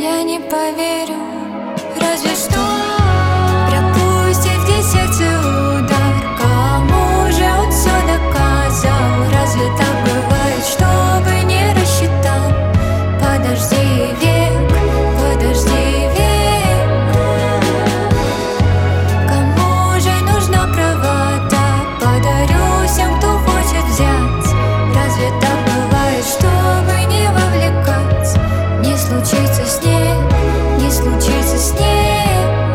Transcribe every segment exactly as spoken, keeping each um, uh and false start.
я не поверю. Разве что пропустит в десерте удар. Кому же он все доказал? Разве так бывает, чтобы не рассчитал? Подожди век, подожди век. Кому же нужна правота? Подарю всем, кто хочет взять. Разве так бывает, чтобы не вовлекать? Не случится с ней, не случится с ней.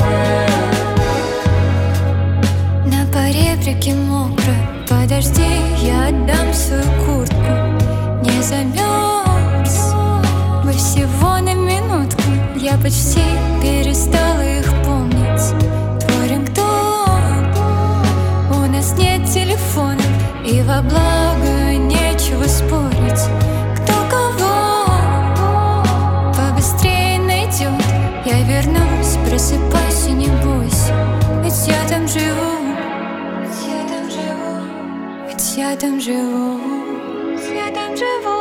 На поребрике мокро, подожди, я отдам свою куртку. Не замерз, мы всего на минутку. Я почти перестала их помнить. Твой рингтон, у нас нет телефона, и во благо нечего спорить. Кто кого побыстрее найдет, я вернусь, просыпайся, не бойся. Ведь я там живу, ведь я там живу, ведь я там живу, ведь я там живу.